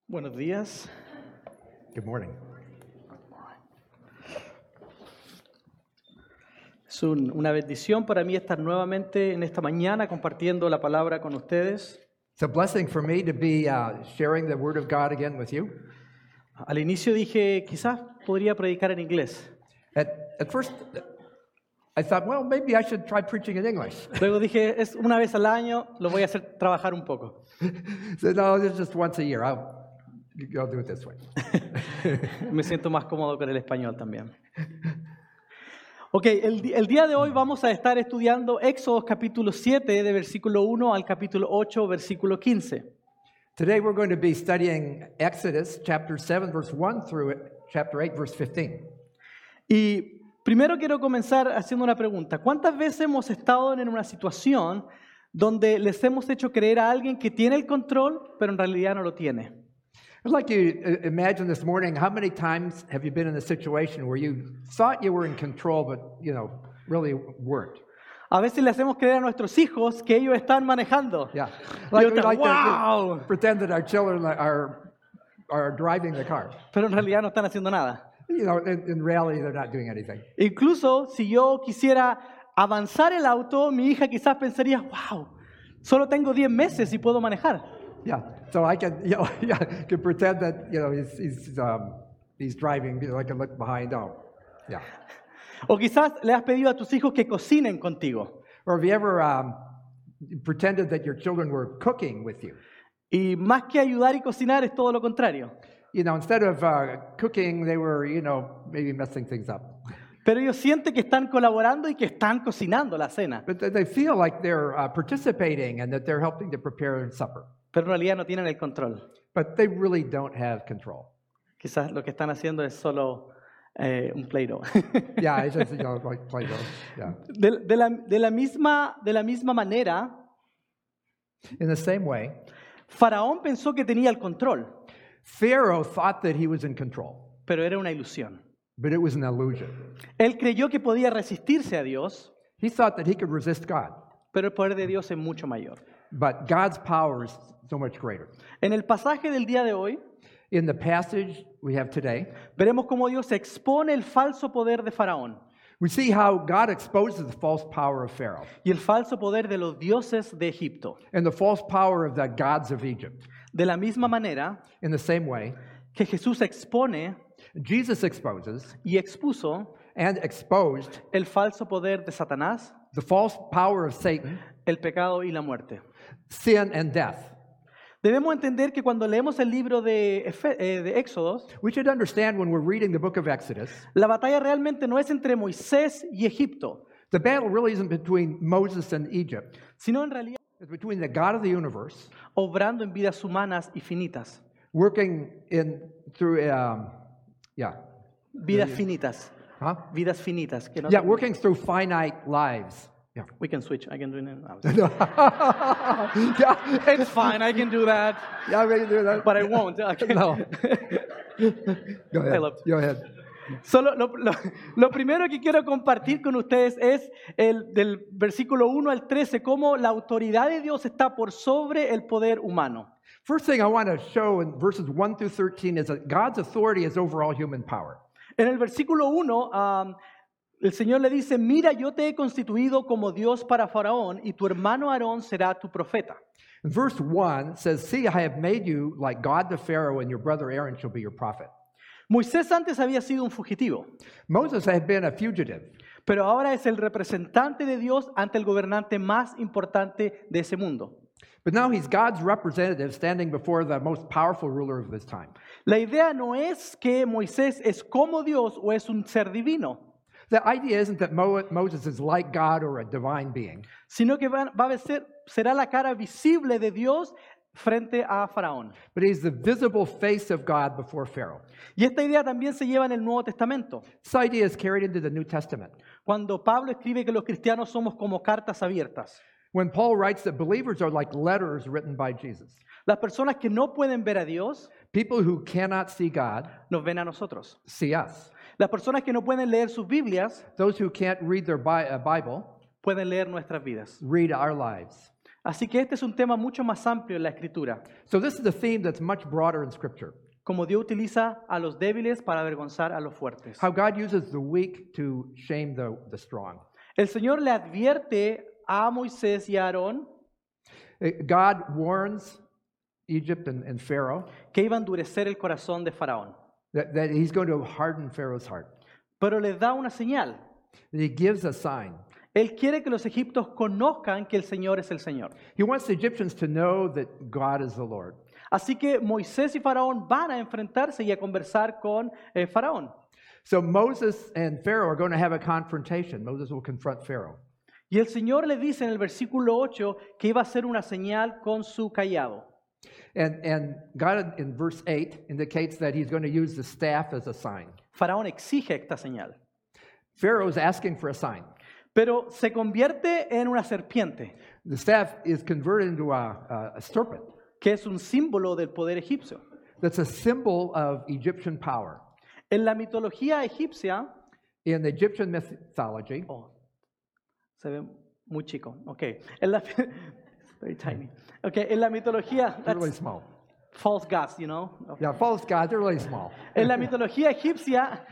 Buenos días. Good morning. Es una bendición para mí estar nuevamente en esta mañana compartiendo la palabra con ustedes. It's a blessing for me to be sharing the Word of God again with you. Al inicio dije, quizás podría predicar en inglés. At first, I thought, well, maybe I should try preaching in English. Luego dije, es una vez al año, lo voy a hacer trabajar un poco. So no, it's just once a year. I'll do it this way. Me siento más cómodo con el español también. Ok, el día de hoy vamos a estar estudiando Éxodo capítulo 7, de versículo 1 al capítulo 8, versículo 15. Today we're going to be studying Exodus chapter 7, verse 1 through chapter 8, verse 15. Y primero quiero comenzar haciendo una pregunta. ¿Cuántas veces hemos estado en una situación donde les hemos hecho creer a alguien que tiene el control, pero en realidad no lo tiene? I'd like you to imagine this morning, how many times have you been in a situation where you thought you were in control, but, really weren't? A veces le hacemos creer a nuestros hijos que ellos están manejando. Yeah. Y Like, otros, we like wow, to pretend that our children are driving the car. pero en realidad no están haciendo nada. In reality, they're not doing anything. Incluso si yo quisiera avanzar el auto, mi hija quizás pensaría, wow, solo tengo 10 meses y puedo manejar. Yeah, so I can, can pretend that, he's driving, I can look behind. Oh, yeah. O quizás le has pedido a tus hijos que cocinen contigo. Or have you ever pretended that your children were cooking with you? Y más que ayudar y cocinar es todo lo contrario. Instead of cooking, they were, maybe messing things up. Pero ellos sienten que están colaborando y que están cocinando la cena. But they feel like they're participating and that they're helping to prepare supper. Pero en realidad no tienen el control. But they really don't have control. Quizás lo que están haciendo es solo un Play-Doh. Yeah, it's just, like Play-Doh. Yeah. De la misma manera, In the same way, Faraón pensó que tenía el control, Pharaoh thought that he was in control, pero era una ilusión. but it was an illusion. Él creyó que podía resistirse a Dios, He thought that he could resist God, pero el poder de Dios es mucho mayor. but God's power is so much greater. En el pasaje del día de hoy, In the passage we have today, veremos cómo Dios expone el falso poder de Faraón we see how God exposes the false power of Pharaoh y el falso poder de los dioses de Egipto. and the false power of the gods of Egypt. De la misma manera In the same way, que Jesús expone Jesus exposes y expuso and exposed el falso poder de Satanás, the false power of Satan, el pecado y la muerte. sin, and death. Debemos entender que cuando leemos el libro de Éxodos, We should understand when we're reading the book of Exodus, la batalla realmente no es entre Moisés y Egipto, the battle really isn't between Moses and Egypt. sino en realidad It's between the God of the universe obrando en vidas humanas y finitas. working through Vidas finitas. huh? Vidas finitas. Que no Yeah, working through finite lives. Yeah. We can switch. I can do it now. Yeah, It's fine. I can do that. yeah, we can do that. But I won't. Okay. No. Go ahead. I love Go ahead. Solo lo primero que quiero compartir con ustedes es del versículo 1 al 13, cómo la autoridad de Dios está por sobre el poder humano. First thing I want to show in verses 1 through 13 is that God's authority is over all human power. En el versículo 1, el Señor le dice, mira, yo te he constituido como Dios para Faraón y tu hermano Aarón será tu profeta. And verse 1 says, see, I have made you like God to Pharaoh, and your brother Aaron shall be your prophet. Moisés antes había sido un fugitivo, Moses had been a fugitive, pero ahora es el representante de Dios ante el gobernante más importante de ese mundo. but now he's God's representative standing before the most powerful ruler of this time. La idea no es que Moisés es como Dios o es un ser divino, The idea isn't that Moses is like God or a divine being, sino que será la cara visible de Dios frente a Faraón. but he's the visible face of God before Pharaoh. Y esta idea también se lleva en el Nuevo Testamento, This idea is carried into the New Testament. cuando Pablo escribe que los cristianos somos como cartas abiertas. When Paul writes that believers are like letters written by Jesus. Las personas que no pueden ver a Dios People who cannot see God nos ven a nosotros. see us. Las personas que no pueden leer sus Biblias Those who can't read their Bible pueden leer nuestras vidas. read our lives. Así que este es un tema mucho más amplio en la Escritura, So this is a theme that's much broader in Scripture. como Dios utiliza a los débiles para avergonzar a los fuertes. How God uses the weak to shame the strong. El Señor le advierte a Moisés y a Aarón God warns Egypt and Pharaoh que iba a endurecer el corazón de Faraón, that he's going to harden Pharaoh's heart. pero les da una señal. That he gives a sign. Él quiere que los egipcios conozcan que el Señor es el Señor. He wants the Egyptians to know that God is the Lord. Así que Moisés y Faraón van a enfrentarse y a conversar con Faraón. So Moses and Pharaoh are going to have a confrontation. Moses will confront Pharaoh. Y el Señor le dice en el versículo 8 que iba a hacer una señal con su cayado. And God in verse 8 indicates that he's going to use the staff as a sign. Faraón exige esta señal, Pharaoh's asking for a sign. pero se convierte en una serpiente, The staff is converted into a serpent. que es un símbolo del poder egipcio. That's a symbol of Egyptian power. En la mitología egipcia, In the Egyptian mythology, se ve muy chico, okay. En la, very tiny. Okay, en la mitología, they're really that's small. false gods, you know. Yeah, false gods, they're really small. En la mitología egipcia,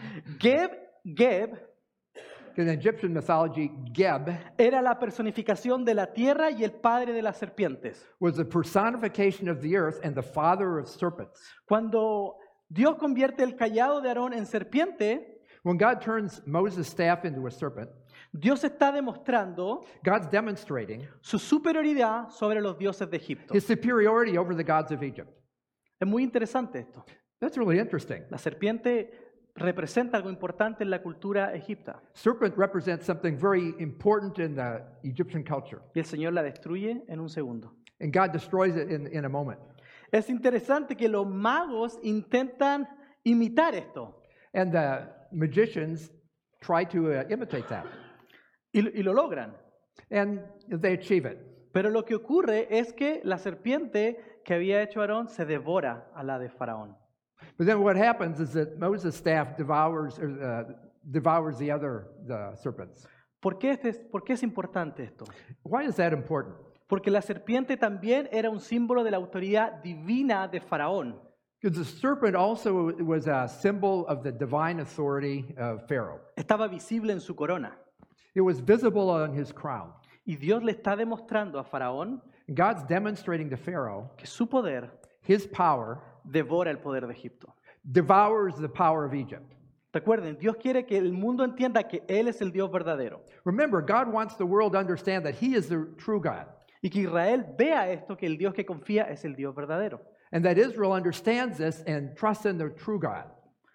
Geb In Egyptian mythology, Geb era la personificación de la tierra y el padre de las serpientes. was the personification of the earth and the father of serpents. Cuando Dios convierte el cayado de Aarón en serpiente, When God turns Moses' staff into a serpent, Dios está demostrando God's demonstrating su superioridad sobre los dioses de Egipto. his superiority over the gods of Egypt. Es muy interesante esto. That's really interesting. La serpiente representa algo importante en la cultura egipta Serpent represents something very important in the Egyptian culture, y el Señor la destruye en un segundo. and God destroys it in a moment. Es interesante que los magos intentan imitar esto And the magicians try to imitate that, y lo logran. and they achieve it. Pero lo que ocurre es que la serpiente que había hecho Aarón se devora a la de Faraón. But then what happens is that Moses' staff devours the serpents. ¿Por qué es importante esto? Why is that important? Porque la serpiente también era un símbolo de la autoridad divina de Faraón. Because the serpent also was a symbol of the divine authority of Pharaoh. Estaba visible en su corona. It was visible on his crown. Y Dios le está demostrando a Faraón God's demonstrating to Pharaoh que su poder his power devora el poder de Egipto. devours the power of Egypt. Recuerden, Dios quiere que el mundo entienda que Él es el Dios verdadero Remember, God wants the world to understand that he is the true God, y que Israel vea esto, que el Dios que confía es el Dios verdadero. and that Israel understands this and trusts in the true God.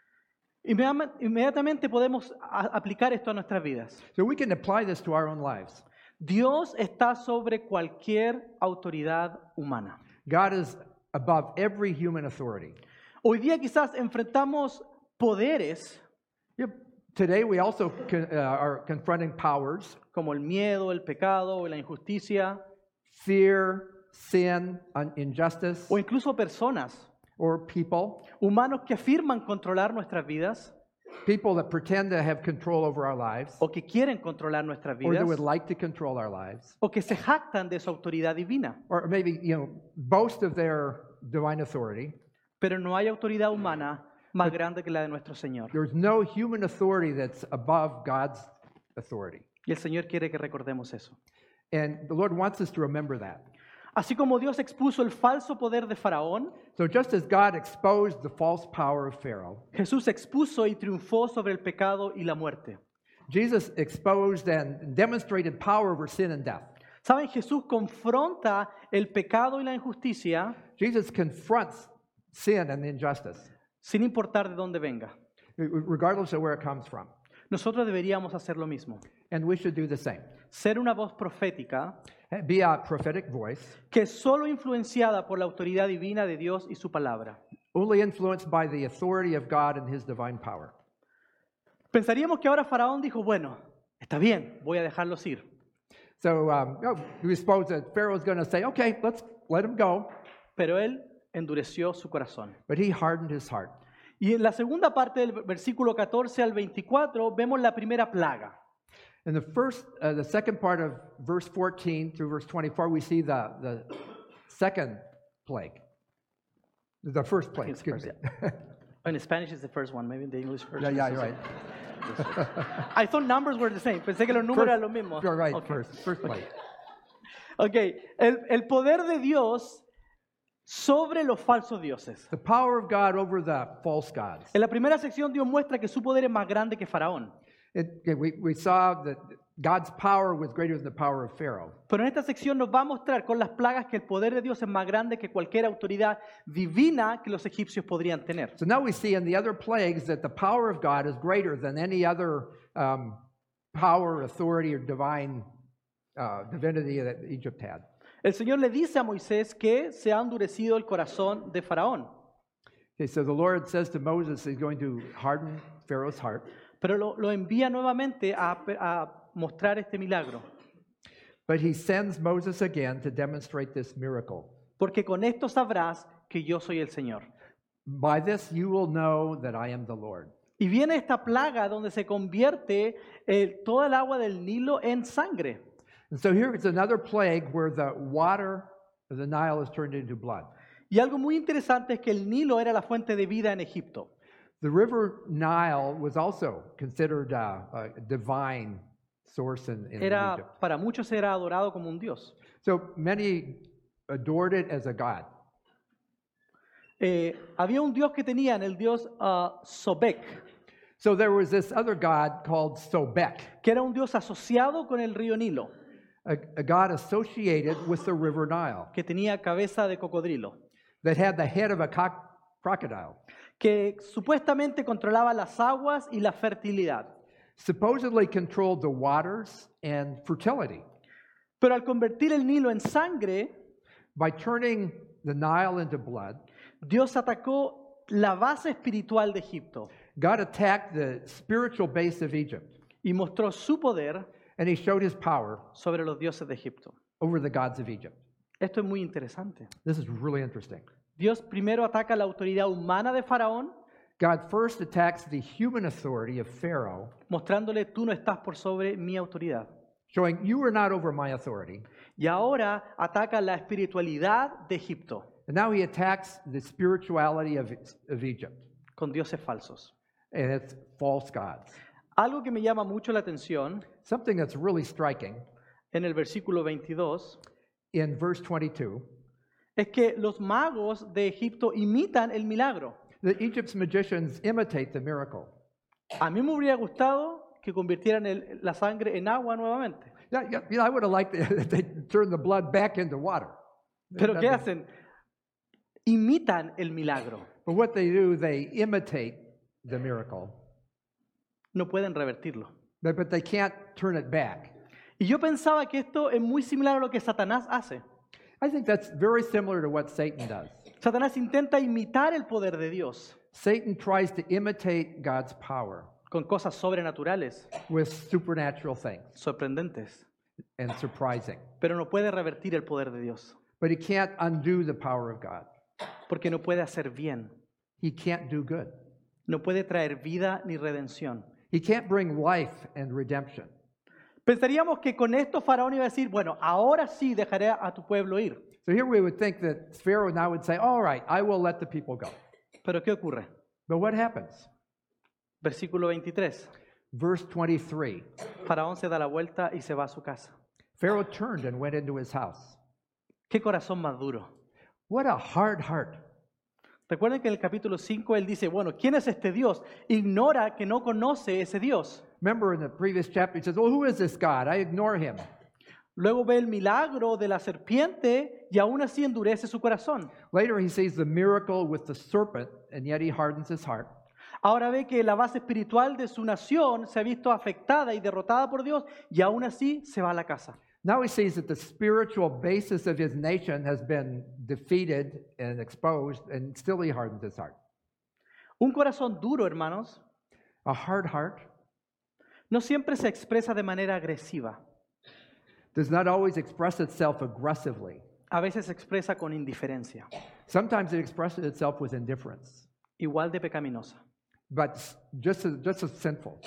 Inmediatamente podemos aplicar esto a nuestras vidas. So we can apply this to our own lives. Dios está sobre cualquier autoridad humana. God is above every human authority. Hoy día quizás enfrentamos poderes Yep. Today we also are confronting powers, como el miedo, el pecado, la injusticia, fear, sin, injustice, o incluso personas, or people, humanos que afirman controlar nuestras vidas people that pretend to have control over our lives, o que quieren controlar nuestras or that vidas would like to control our lives, o que se jactan de su autoridad divina. or maybe, boast of their divine authority. Pero no hay autoridad humana más grande que la de nuestro Señor. There's no human authority that's above God's authority. Y el Señor quiere que recordemos eso. And the Lord wants us to remember that. Así como Dios expuso el falso poder de Faraón, So just as God exposed the false power of Pharaoh, Jesús expuso y triunfó sobre el pecado y la muerte. Jesus exposed and demonstrated power over sin and death. ¿Saben? Jesús confronta el pecado y la injusticia Jesus confronts sin and injustice, sin importar de dónde venga. regardless of where it comes from. Nosotros deberíamos hacer lo mismo. And we should do the same. Ser una voz profética Be a prophetic voice, que es solo influenciada por la autoridad divina de Dios y su palabra. only influenced by the authority of God and his divine power. Pensaríamos que ahora Faraón dijo, bueno, está bien, voy a dejarlos ir. So we suppose that Pharaoh's going to say, okay, let's let him go. Pero él endureció su corazón. But he hardened his heart. Y en la segunda parte del versículo 14 al 24 vemos la primera plaga. In the second part of verse 14 through verse 24, we see the second plague. The first plague, It's the excuse me. first, In Spanish is the first one, maybe in the English version. Yeah, is you're the right. second. I thought numbers were the same. Pensé que los números eran los mismos. You're right, Okay. first plague. Ok, el poder de Dios sobre los falsos dioses. The power of God over the false gods. En la primera sección Dios muestra que su poder es más grande que Faraón. We saw that God's power was greater than the power of Pharaoh. Pero en esta sección nos va a mostrar con las plagas que el poder de Dios es más grande que cualquier autoridad divina que los egipcios podrían tener. So now we see in the other plagues that the power of God is greater than any other power, authority, or divine divinity that Egypt had. El Señor le dice a Moisés que se ha endurecido el corazón de Faraón. Okay, so the Lord says to Moses he's going to harden Pharaoh's heart. Pero lo envía nuevamente a mostrar este milagro. But he sends Moses again to demonstrate this miracle. Porque con esto sabrás que yo soy el Señor. By this you will know that I am the Lord. Y viene esta plaga donde se convierte toda el agua del Nilo en sangre. And so here is another plague where the water of the Nile is turned into blood. Y algo muy interesante es que el Nilo era la fuente de vida en Egipto. The river Nile was also considered a divine source in Egypt. Para muchos era adorado como un dios. So many adored it as a god. Había un dios que tenían, el dios Sobek, So there was this other god called Sobek, que era un dios asociado con el río Nilo, a god associated with the river Nile que tenía cabeza de cocodrilo, that had the head of a crocodile. que supuestamente controlaba las aguas y la fertilidad. Supposedly controlled the waters and fertility. Pero al convertir el Nilo en sangre, By turning the Nile into blood, Dios atacó la base espiritual de Egipto God attacked the spiritual base of Egypt, y mostró su poder and he showed his power sobre los dioses de Egipto. over the gods of Egypt. Esto es muy interesante. This is really interesting. Dios primero ataca la autoridad humana de Faraón, God first attacks the human authority of Pharaoh, mostrándole tú no estás por sobre mi autoridad. showing you are not over my authority. Y ahora ataca la espiritualidad de Egipto And now he attacks the spirituality of Egypt, con dioses falsos. and it's false gods. Algo que me llama mucho la atención Something that's really striking en el versículo 22 in verse 22, es que los magos de Egipto imitan el milagro. that Egypt's magicians imitate the miracle. A mí me hubiera gustado que convirtieran la sangre en agua nuevamente. Yeah, I would have liked that they turned the blood back into water. Pero ¿qué hacen? Imitan el milagro. But what they do, they imitate the miracle, No pueden revertirlo. but they can't turn it back. Y yo pensaba que esto es muy similar a lo que Satanás hace. I think that's very similar to what Satan does. Satanás intenta imitar el poder de Dios Satan tries to imitate God's power con cosas sobrenaturales, with supernatural things sorprendentes, and surprising. pero no puede revertir el poder de Dios, But he can't undo the power of God. porque no puede hacer bien, He can't do good. no puede traer vida ni redención. He can't bring life and redemption. Pensaríamos que con esto Faraón iba a decir, bueno, ahora sí dejaré a tu pueblo ir. So here we would think that Pharaoh now would say, all right, I will let the people go. Pero ¿qué ocurre? But what happens? Versículo 23. Verse 23, Faraón se da la vuelta y se va a su casa. Pharaoh turned and went into his house. Qué corazón más duro. What a hard heart. Recuerden que en el capítulo 5 él dice, bueno, ¿quién es este Dios? Ignora que no conoce ese Dios. Remember in the previous chapter, he says, well, who is this God? I ignore him. Luego ve el milagro de la serpiente y aún así endurece su corazón. Later, he sees the miracle with the serpent, and yet he hardens his heart. Ahora ve que la base espiritual de su nación se ha visto afectada y derrotada por Dios y aún así se va a la casa. Now he sees that the spiritual basis of his nation has been defeated and exposed, and still he hardens his heart. Un corazón duro, hermanos, A hard heart no siempre se expresa de manera agresiva. does not always express itself aggressively. A veces se expresa con indiferencia, Sometimes it expresses itself with indifference, igual de pecaminosa. but just as sinful.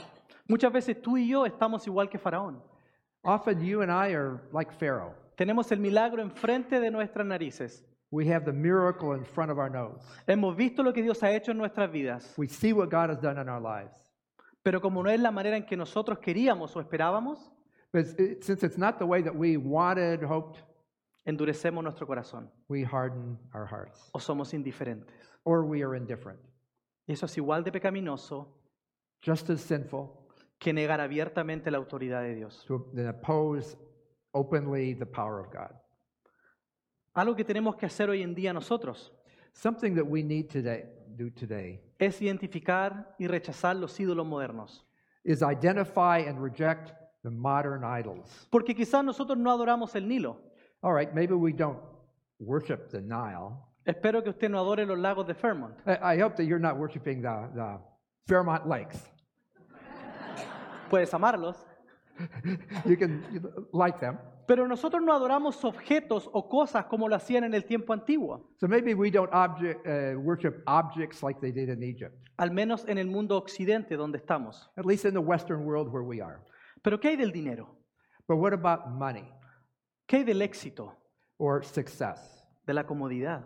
Muchas veces tú y yo estamos igual que Faraón. Often you and I are like Pharaoh. Tenemos el milagro enfrente de nuestras narices. We have the miracle in front of our nose. Hemos visto lo que Dios ha hecho en nuestras vidas. We see what God has done in our lives. Pero como no es la manera en que nosotros queríamos o esperábamos, But since it's not the way that we wanted, hoped, endurecemos nuestro corazón we harden our hearts. o somos indiferentes. Or we are indifferent. Y eso es igual de pecaminoso Just as sinful que negar abiertamente la autoridad de Dios. to oppose openly the power of God. Algo que tenemos que hacer hoy en día nosotros Something that we need to do today es identificar y rechazar los ídolos modernos. is identify and reject the modern idols. Porque quizás nosotros no adoramos el Nilo. All right, maybe we don't worship the Nile. Espero que usted no adore los lagos de Fairmont. I hope that you're not worshiping the Fairmont Lakes. Puedes amarlos. You can like them. Pero nosotros no adoramos objetos o cosas como lo hacían en el tiempo antiguo. So maybe we don't worship objects like they did in Egypt, Al menos en el mundo occidente donde estamos. at least in the Western world where we are. Pero ¿qué hay del dinero? But what about money ¿Qué hay del éxito? or success, De la comodidad,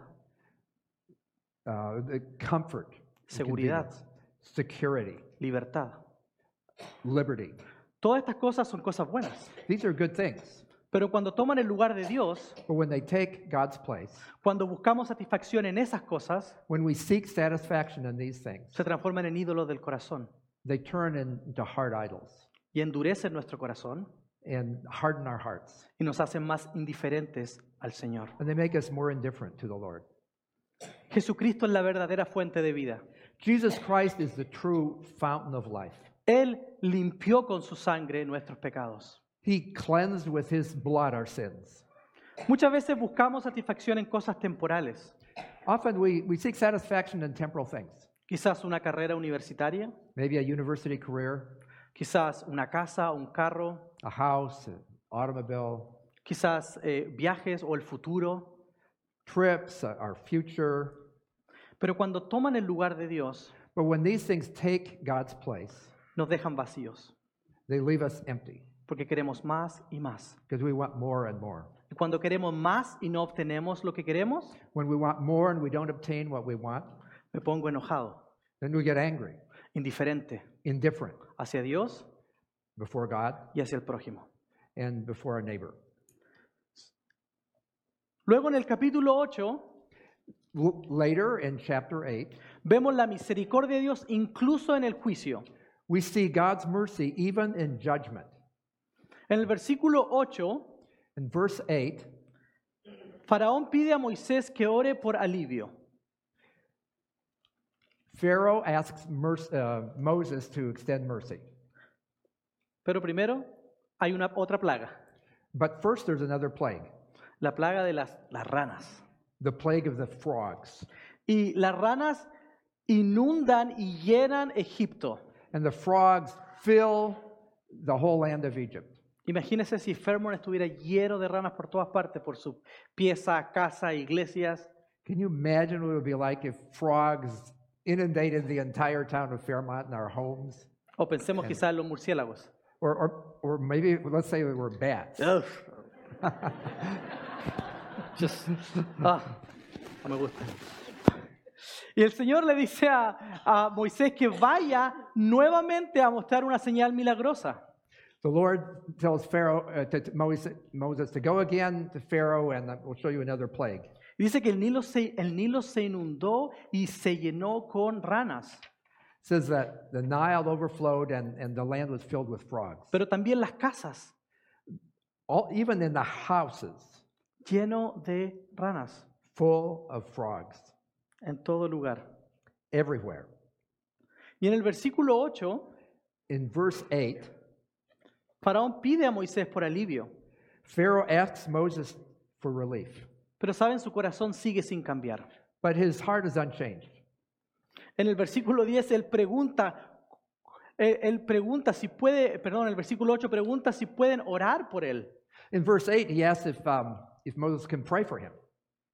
the comfort, and seguridad, convenience, security, libertad. liberty? Todas estas cosas son cosas buenas. These are good things. Pero cuando toman el lugar de Dios, But when they take God's place, cuando buscamos satisfacción en esas cosas, when we seek satisfaction in these things, se transforman en ídolos del corazón they turn into hard idols y endurecen nuestro corazón and harden our hearts. y nos hacen más indiferentes al Señor. And they make us more indifferent to the Lord. Jesucristo es la verdadera fuente de vida. Jesus Christ is the true fountain of life. Él limpió con su sangre nuestros pecados. He cleansed with his blood our sins. Muchas veces buscamos satisfacción en cosas temporales, Often we seek satisfaction in temporal things. quizás una carrera universitaria, Maybe a university career, quizás una casa, un carro, a house, an automobile, quizás viajes o el futuro. trips, our future. Pero cuando toman el lugar de Dios, But when these things take God's place, nos dejan vacíos, they leave us empty porque queremos más y más. because we want more and more. Y cuando queremos más y no obtenemos lo que queremos, When we want more and we don't obtain what we want, me pongo enojado, then we get angry, indiferente indifferent hacia Dios before God y hacia el prójimo. and before our neighbor. Luego en el capítulo 8 Later in chapter 8, vemos la misericordia de Dios incluso en el juicio. we see God's mercy even in judgment. En el versículo 8, In verse 8, Faraón pide a Moisés que ore por alivio. Pharaoh asks Moses to extend mercy. Pero primero hay una otra plaga, But first, there's another plague, la plaga de las ranas. the plague of the frogs. Y las ranas inundan y llenan Egipto. And the frogs fill the whole land of Egypt. Imagínense si Fairmont estuviera lleno de ranas por todas partes, por su pieza, casa, iglesias. Can you imagine what it would be like if frogs inundated the entire town of Fairmont and our homes? O pensemos quizás en los murciélagos. Or maybe, let's say we were bats. Ugh. No me gusta. Y el Señor le dice a Moisés que vaya nuevamente a mostrar una señal milagrosa. The Lord tells Pharaoh, to Moses to go again to Pharaoh and we'll show you another plague. Y dice que el Nilo se inundó y se llenó con ranas, It says that the Nile overflowed and the land was filled with frogs. pero también las casas, Even in the houses, lleno de ranas full of frogs, en todo lugar. everywhere. Y en el versículo 8, In verse 8, Faraón pide a Moisés por alivio, Pharaoh asks Moses for relief, pero saben, su corazón sigue sin cambiar. but his heart is unchanged. En el versículo 10 él pregunta si puede, perdón, el versículo 8 pregunta si pueden orar por él. In verse 8, he asks if Moses can pray for him.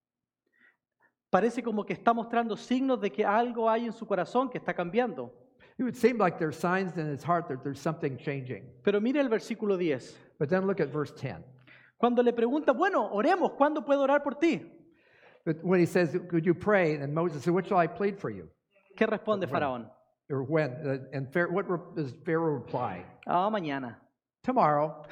Parece como que está mostrando signos de que algo hay en su corazón que está cambiando. It would seem like there's signs in his heart that there's something changing. Pero mire el versículo 10. But then look at verse 10. Cuando le pregunta, bueno, oremos, ¿cuándo puedo orar por ti? But when he says, could you pray? And Moses said, what shall I plead for you? ¿Qué responde Faraón? Or when? And does Pharaoh reply? Mañana. Tomorrow.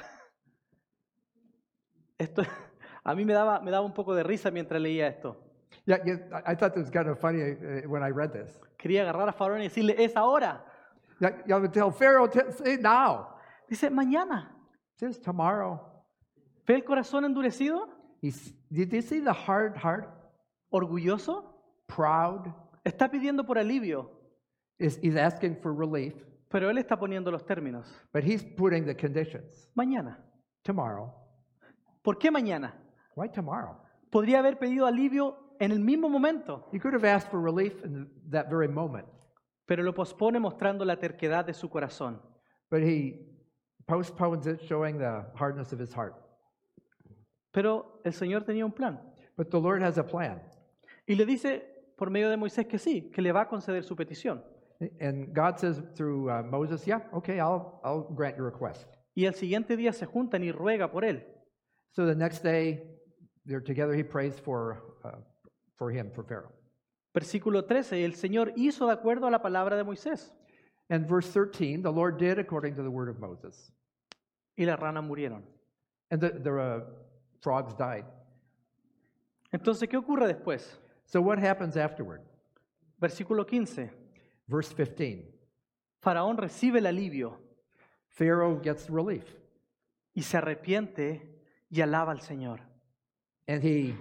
Esto, a mí me daba un poco de risa mientras leía esto. Yeah, I thought this was kind of funny when I read this. Quería agarrar a Faraón y decirle, es ahora. I would tell Pharaoh, say now. Dice, mañana. It says tomorrow. ¿Ve el corazón endurecido? Did you see the hard heart? ¿Orgulloso? Proud. Está pidiendo por alivio, He's asking for relief, pero él está poniendo los términos. but he's putting the conditions. Mañana. Tomorrow. ¿Por qué mañana? Why tomorrow? Podría haber pedido alivio en el mismo momento, He could have asked for relief in that very moment, pero lo pospone mostrando la terquedad de su corazón. but he postpones it, showing the hardness of his heart. Pero el Señor tenía un plan But the Lord has a plan. y le dice por medio de Moisés que sí, que le va a conceder su petición. And God says through Moses, yeah, okay, I'll grant your request. Y el siguiente día se juntan y ruega por él. So the next day, they're together, he prays for Pharaoh. Versículo 13, el Señor hizo de acuerdo a la palabra de Moisés And verse 13, the Lord did according to the word of Moses. y las ranas murieron. And the frogs died. Entonces, ¿qué ocurre después? So what happens afterward? Versículo 15, Verse 15, Faraón recibe el alivio Pharaoh gets relief. y se arrepiente y alaba al Señor. And he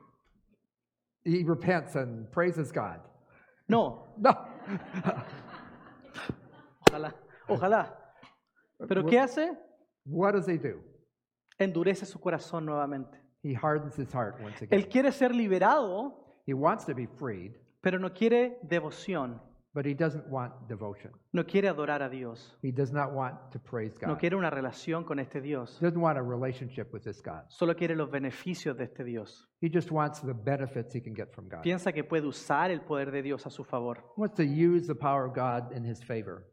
repents and praises God. No, No. ojalá. ¿Pero qué hace? What does he do? Endurece su corazón nuevamente. He hardens his heart once again. Él quiere ser liberado, He wants to be freed, pero no quiere devoción, but he doesn't want devotion. no quiere adorar a Dios, He does not want to praise no God. quiere una relación con este Dios, He doesn't want a relationship with this God. solo quiere los beneficios de este Dios. He just wants the benefits he can get from God. Piensa que puede usar el poder de Dios a su favor. He wants to use the power of God in his favor.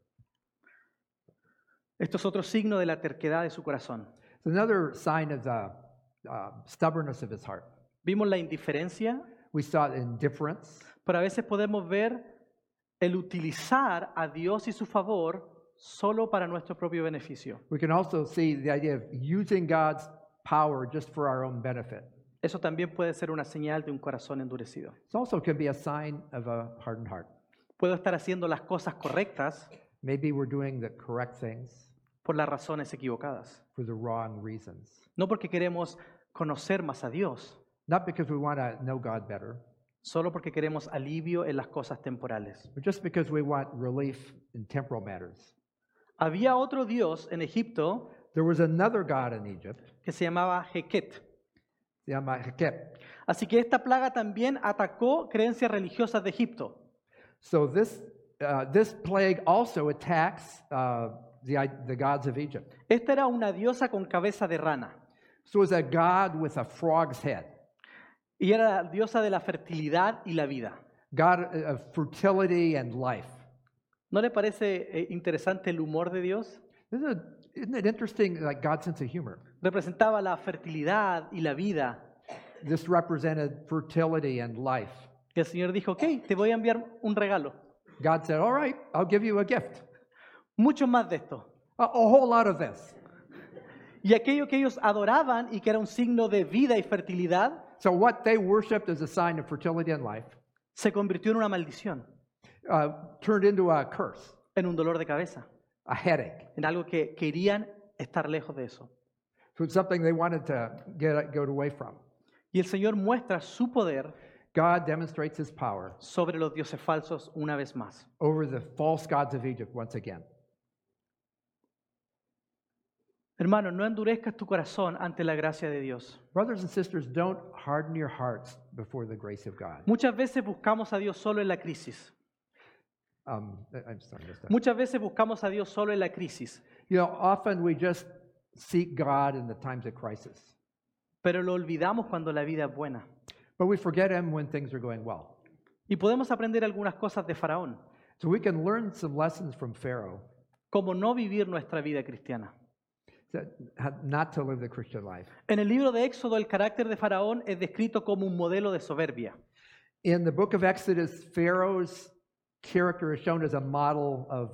Esto es otro signo de la terquedad de su corazón. It's another sign of the stubbornness of his heart. Vimos la indiferencia, We saw indifference, pero a veces podemos ver el utilizar a Dios y su favor solo para nuestro propio beneficio. we can also see the idea of using God's power just for our own benefit. Eso también puede ser una señal de un corazón endurecido. It also can be a sign of a hardened heart. Puedo estar haciendo las cosas correctas Maybe we're doing the correct things por las razones equivocadas. for the wrong reasons. No porque queremos conocer más a Dios, Not because we want to know God better, solo porque queremos alivio en las cosas temporales. but just because we want relief in temporal matters. Había otro Dios en Egipto There was another God in Egypt, que se llamaba Heket. Heket. Así que esta plaga también atacó creencias religiosas de Egipto. So this plague also attacks the gods of Egypt. Esta era una diosa con cabeza de rana So it was a god with a frog's head, y era la diosa de la fertilidad y la vida. god of fertility and life. ¿No le parece interesante el humor de Dios? Isn't it interesting, like God's sense of humor? Representaba la fertilidad y la vida. This represented fertility and life. Y el Señor dijo, ok, te voy a enviar un regalo. God said, all right, I'll give you a gift. Mucho más de esto. A whole lot of this. Y aquello que ellos adoraban y que era un signo de vida y fertilidad, So what they worshipped as a sign of fertility and life se convirtió en una maldición, turned into a curse, en un dolor de cabeza, a headache. en algo que querían estar lejos de eso. So it's something they wanted to get away from. Y el Señor muestra su poder God demonstrates his power sobre los dioses falsos una vez más. over the false gods of Egypt once again. Hermano, no endurezcas tu corazón ante la gracia de Dios. Brothers and sisters, don't harden your hearts before the grace of God. Muchas veces buscamos a Dios solo en la crisis. I'm sorry, missed that. Muchas veces buscamos a Dios solo en la crisis, You know, often we just seek God in the times of crisis, pero lo olvidamos cuando la vida es buena. but we forget him when things are going well. Y podemos aprender algunas cosas de Faraón. So we can learn some lessons from Pharaoh, cómo no vivir nuestra vida cristiana. not to live the Christian life. En el libro de Éxodo, el carácter de Faraón es descrito como un modelo de soberbia. In the book of Exodus, Pharaoh's character is shown as a model of,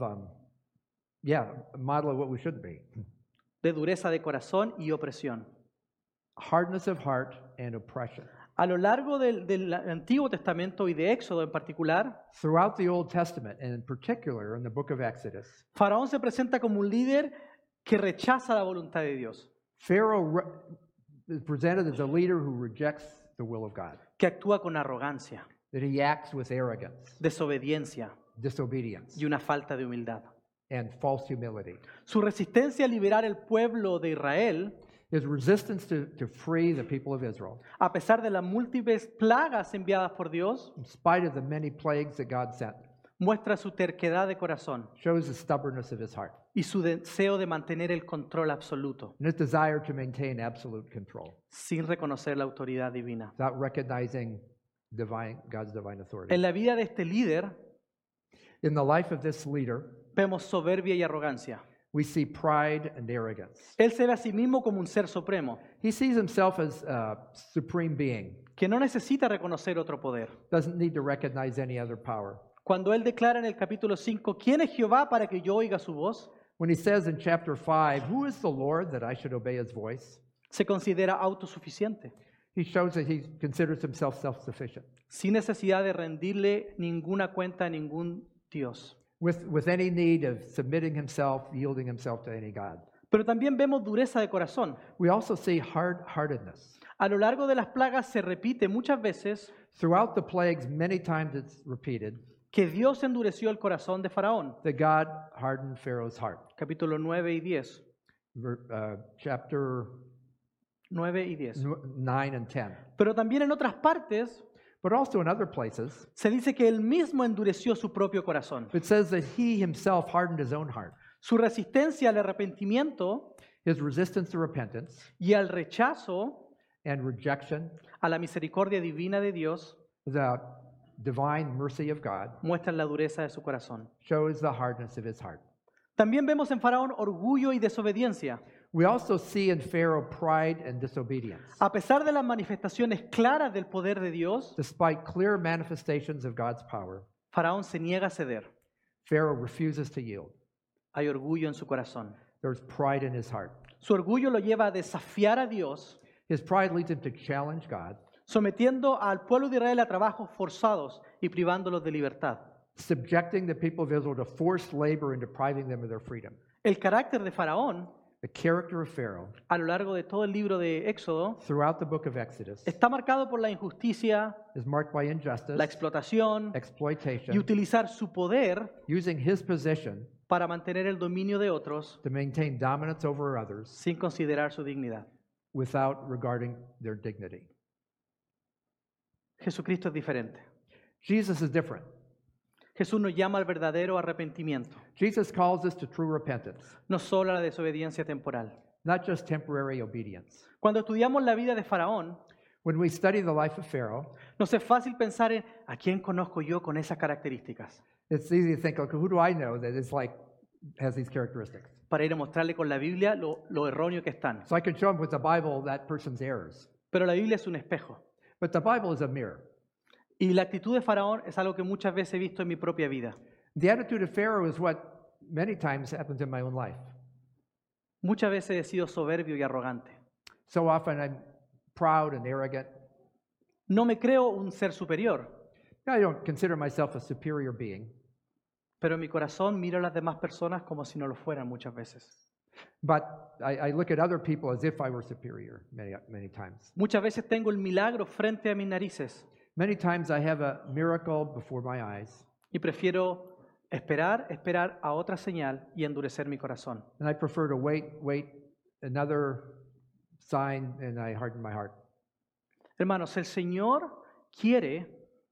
a model of what we should be. De dureza de corazón y opresión. Hardness of heart and oppression. A lo largo del Antiguo Testamento y de Éxodo en particular, Throughout the Old Testament, and in particular in the book of Exodus, Faraón se presenta como un líder que rechaza la voluntad de Dios, Pharaoh is presented as a leader who rejects the will of God, que actúa con arrogancia, that he acts with arrogance, desobediencia disobedience, y una falta de humildad. and false humility. Su resistencia a liberar el pueblo de Israel, His resistance to free the people of Israel, a pesar de las múltiples plagas enviadas por Dios, in spite of the many plagues that God sent, muestra su terquedad de corazón shows the stubbornness of his heart y su deseo de mantener el control absoluto, and his desire to maintain absolute control sin reconocer la autoridad divina. without recognizing God's divine authority. En la vida de este líder In the life of this leader, vemos soberbia y arrogancia. we see pride and arrogance. Él se ve a sí mismo como un ser supremo, He sees himself as a supreme being, que no necesita reconocer otro poder. doesn't need to recognize any other power. Cuando él declara en el capítulo 5, ¿quién es Jehová para que yo oiga su voz?, When he says in chapter 5, "Who is the Lord that I should obey his voice?" se considera autosuficiente, he shows that he considers himself self-sufficient, sin necesidad de rendirle ninguna cuenta a ningún Dios. with any need of submitting himself, yielding himself to any God. Pero también vemos dureza de corazón. We also see hard-heartedness. A lo largo de las plagas se repite muchas veces Throughout the plagues, many times it's repeated que Dios endureció el corazón de Faraón. that God hardened Pharaoh's heart. Capítulo 9 y 10. Chapter 9 y 10. 9 and 10. Pero también en otras partes But also in other places, se dice que él mismo endureció su propio corazón. it says that he himself hardened his own heart. Su resistencia al arrepentimiento His resistance to repentance y al rechazo and rejection a la misericordia divina de Dios the divine mercy of God muestran la dureza de su corazón. shows the hardness of his heart. También vemos en Faraón orgullo y desobediencia. We also see in Pharaoh pride and disobedience. A pesar de las manifestaciones claras del poder de Dios, Despite clear manifestations of God's power, Faraón se niega a ceder. Pharaoh refuses to yield. Hay orgullo en su corazón. There's pride in his heart. Su orgullo lo lleva a desafiar a Dios, His pride leads him to challenge God, sometiendo al pueblo de Israel a trabajos forzados y privándolos de libertad. subjecting the people of Israel to forced labor and depriving them of their freedom. El carácter de Faraón, The character of Pharaoh, a lo largo de todo el libro de Éxodo, throughout the book of Exodus, está marcado por la injusticia, is marked by injustice, la explotación y exploitation, utilizar su poder using his position para mantener el dominio de otros to maintain dominance over others sin considerar su dignidad. without regarding their dignity. Jesucristo es diferente. Jesus is different. Jesús nos llama al verdadero arrepentimiento, Jesus calls us to true repentance, no solo a la desobediencia temporal. not just temporary obedience. Cuando estudiamos la vida de Faraón, When we study the life of Pharaoh, nos es fácil pensar en ¿a quién conozco yo con esas características? it's easy to think, okay, who do I know that is like, has these characteristics? Para ir a mostrarle con la Biblia lo erróneo que están. So I can show him with the Bible that person's errors. Pero la Biblia es un espejo. But the Bible is a mirror. Y la actitud de Faraón es algo que muchas veces he visto en mi propia vida. The attitude of Pharaoh is what many times happens in my own life. Muchas veces he sido soberbio y arrogante. So often I'm proud and arrogant. No me creo un ser superior, I don't consider myself a superior being, pero en mi corazón miro a las demás personas como si no lo fueran muchas veces. but I look at other people as if I were superior many times. Muchas veces tengo el milagro frente a mis narices Many times I have a miracle before my eyes, y prefiero esperar a otra señal y endurecer mi corazón. and I prefer to wait another sign, and I harden my heart. Hermanos, el Señor quiere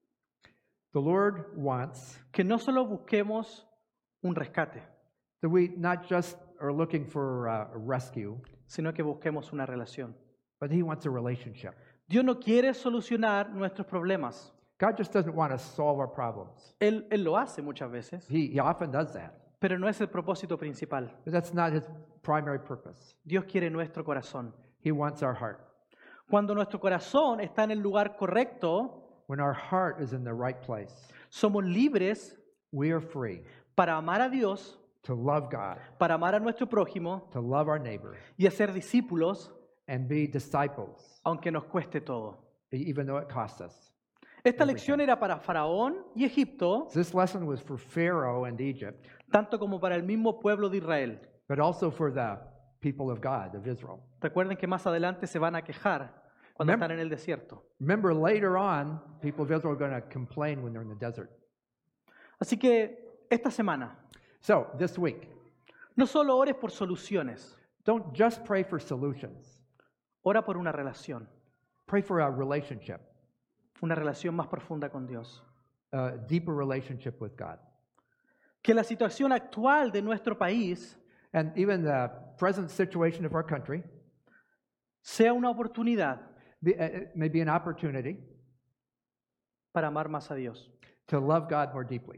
The Lord wants que no solo busquemos un rescate, that we not just are looking for a rescue, sino que busquemos una relación. but He wants a relationship. Dios no quiere solucionar nuestros problemas. God just doesn't want to solve our problems. Él lo hace muchas veces, He often does that, pero no es el propósito principal. but that's not his primary purpose. Dios quiere nuestro corazón. He wants our heart. Cuando nuestro corazón está en el lugar correcto, When our heart is in the right place, somos libres we are free para amar a Dios, to love God, para amar a nuestro prójimo to love our neighbor, y a ser discípulos, and be disciples, aunque nos cueste todo. even though it costs us. Esta lección era para Faraón y Egipto, This lesson was for Pharaoh and Egypt, tanto como para el mismo pueblo de Israel. but also for the people of God, of Israel. Recuerden que más adelante se van a quejar cuando Remem- están en el desierto. Remember, later on, people of Israel are going to complain when they're in the desert. Así que esta semana, So, this week, no solo ores por soluciones, don't just pray for solutions. ora por una relación Pray for a relationship, más profunda con Dios. a deeper relationship with God. Que la situación actual de nuestro país And even the present situation of our country sea una oportunidad may be an opportunity para amar más a Dios. to love God more deeply.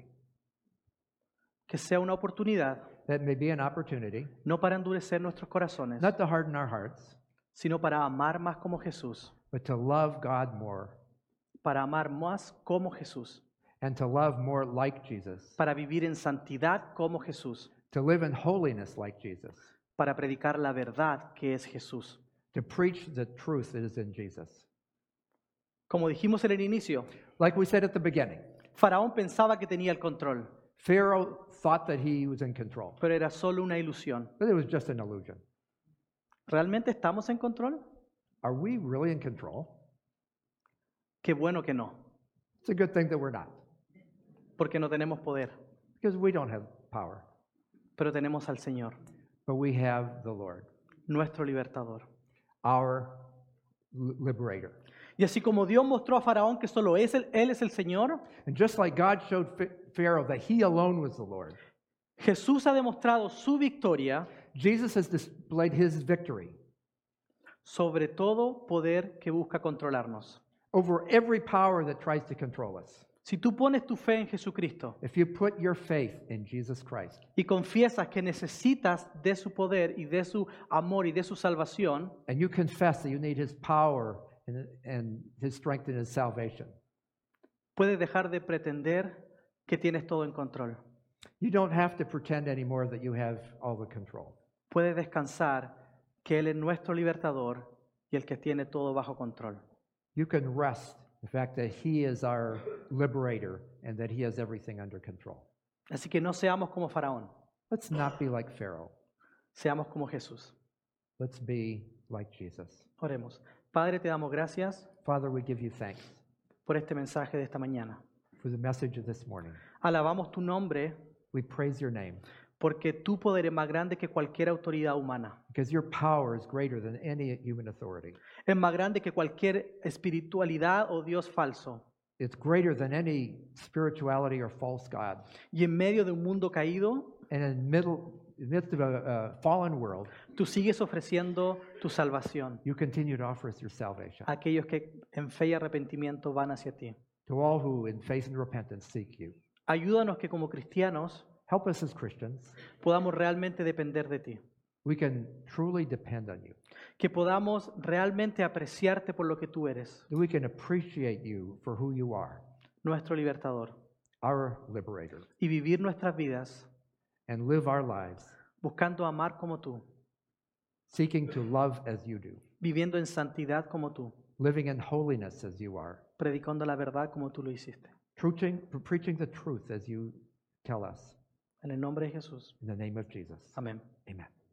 Que sea una oportunidad That may be an opportunity, no para endurecer nuestros corazones, not to harden our hearts, sino para amar más como Jesús, but to love God more para amar más como Jesús, and to love more like Jesus, para vivir en santidad como Jesús, to live in holiness like Jesus, para predicar la verdad que es Jesús. to preach the truth that is in Jesus. Como dijimos en el inicio, Like we said at the beginning, Faraón pensaba que tenía el control, Pharaoh thought that he was in control, pero era solo una ilusión. but it was just an illusion. ¿Realmente estamos en control? Are we really in control? Qué bueno que no, It's a good thing that we're not, porque no tenemos poder, because we don't have power, pero tenemos al Señor, but we have the Lord, nuestro libertador. our liberator. Y así como Dios mostró a Faraón que solo Él es el Señor, And just like God showed Pharaoh that he alone was the Lord, Jesús ha demostrado su victoria Jesus has displayed his victory sobre todo poder que busca controlarnos. over every power that tries to control us. Si tú pones tu fe en Jesucristo If you put your faith in Jesus Christ y confiesas que necesitas de su poder y de su amor y de su salvación, and you confess that you need his power and his strength and his salvation, puedes dejar de pretender que tienes todo en control. you don't have to pretend anymore that you have all the control. Puedes descansar que Él es nuestro libertador y el que tiene todo bajo control. You can rest the fact that he is our liberator and that he has everything under control. Así que no seamos como Faraón, Let's not be like Pharaoh. seamos como Jesús. Let's be like Jesus. Oremos. Padre, te damos gracias Father, we give you thanks por este mensaje de esta mañana. for the message of this morning. Alabamos tu nombre We praise your name porque tu poder es más grande que cualquier autoridad humana. because your power is greater than any human authority. Es más grande que cualquier espiritualidad o Dios falso. It's greater than any spirituality or false god. Y en medio de un mundo caído, And in the midst of a fallen world, tú sigues ofreciendo tu salvación you continue to offer us your salvation a aquellos que en fe y arrepentimiento van hacia ti. to all who in faith and repentance seek you. Ayúdanos que como cristianos Help us as Christians. podamos realmente depender de ti. We can truly depend on you. Que podamos realmente apreciarte por lo que tú eres, That we can appreciate you for who you are, nuestro libertador, our liberator, y vivir nuestras vidas and live our lives buscando amar como tú, seeking to love as you do, viviendo en santidad como tú, living in holiness as you are, predicando la verdad como tú lo hiciste. preaching the truth as you tell us. En el nombre de Jesús. In the name of Jesus. Amén. Amen.